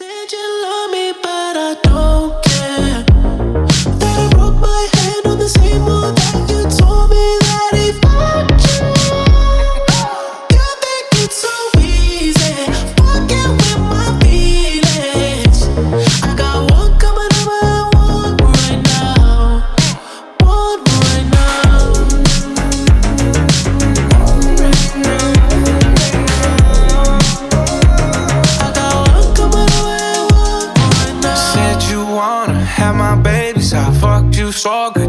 Said you love me, but I don't care. That I broke my hand on the same wall that you told me that he fucked you. You think it's so easy, fucking with my feelings. I got one coming over and one right now. One right now. I got one coming over and one right now. Said you wanna have my babies, I fucked you so good.